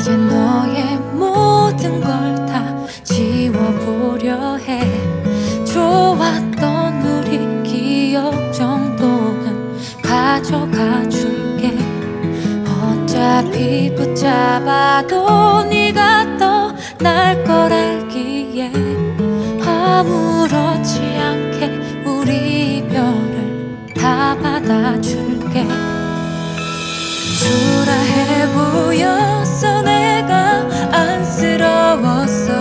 이제 너의 모든 걸 다 지워보려 해. 좋았던 우리 기억 정도는 가져가 줄게. 어차피 붙잡아도 네가 떠날 걸 알기에 아무렇지 않게 우리 이별을 다 받아줄게. 초라해 보였어. 내가 안쓰러웠어.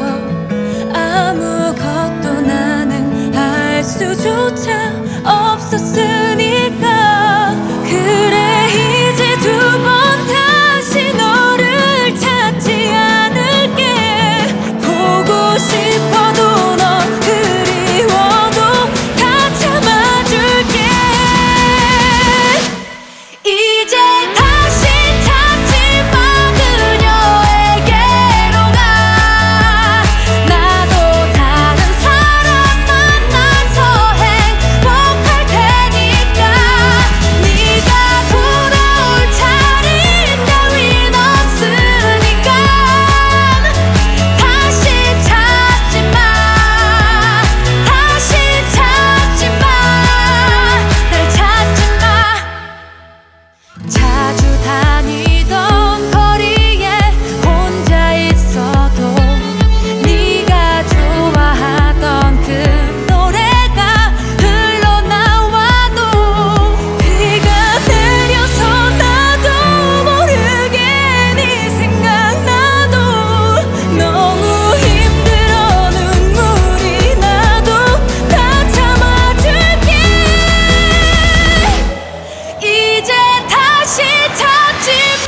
아무것도 나는 할 수조차 없었으니까. 그래 이제 두 번 다시 너를 찾지 않을게. 보고 싶어도 넌 그리워도 다 참아줄게. 이제 다시 찾지 마. 그녀에게로 가. 나도 다른 사람 만나서 행복할 테니까. 네가 돌아올 차린 따윈 없으니까. 다시 찾지 마. 다시 찾지 마. 날 찾지 마. 자주 다니던 거리에 혼자 있어도 네가 좋아하던 그 노래가 흘러나와도 비가 내려서 나도 모르게 네 생각나도 너무 힘들어 눈물이 나도 다 참아줄게. 이제 다시 찾지 마.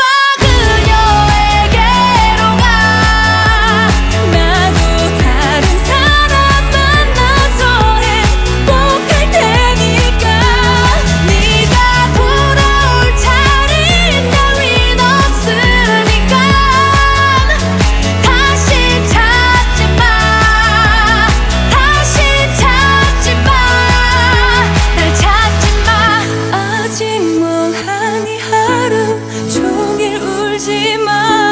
그녀에게로 가. 나도 다른 사람 만나서 행복할 테니까. 네가 돌아올 차린 따윈 없으니까. 다시 찾지 마. 다시 찾지 마. 날 찾지 마. 아직 멍하니 하루 종일 울지 마.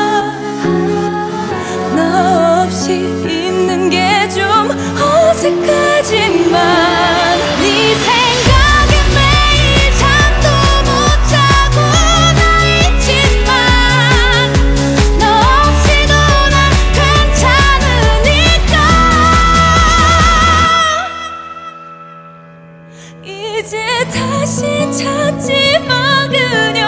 너 없이 있는 게 좀 어색하지만 네 생각에 매일 잠도 못 자고 나 있지만 너 없이도 난 괜찮으니까. 이제 다시 찾지 마. 그녀